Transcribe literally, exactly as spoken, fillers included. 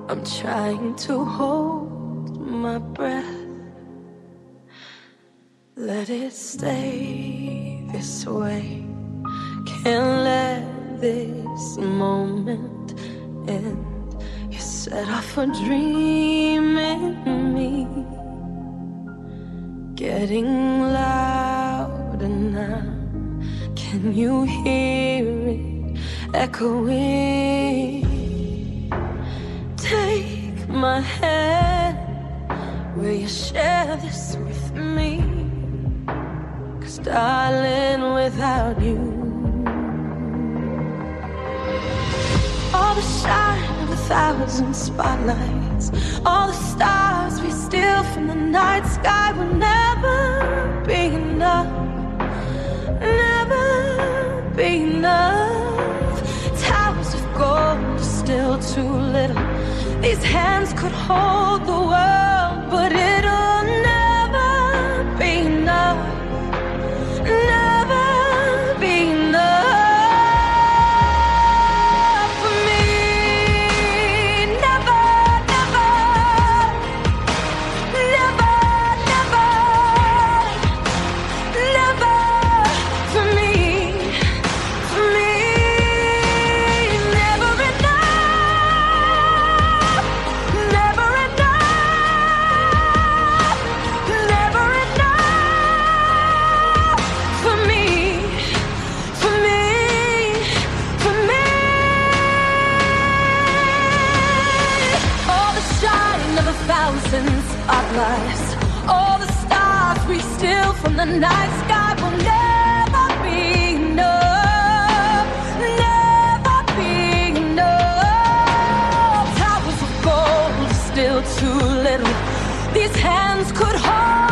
I'm trying to hold my breath. Let it stay this way. Can't let this moment end. You set off a dream in me, getting louder now. Can you hear it echoing? Take my hand, will you share this with me? 'Cause darling, without you, all the shine of a thousand spotlights, all the stars we steal from the night sky will never be enough, never be enough. Towers of gold are still too little. These hands could hold the world, but it'll never be enough, never be enough for me. Never, never, never, never, never for me, for me. Never enough, never enough, never enough for me, for me, for me. All the shine of a thousand spotlights, all the stars we steal from the night sky will never be enough, never be enough. Towers of gold are still too little. These hands could hold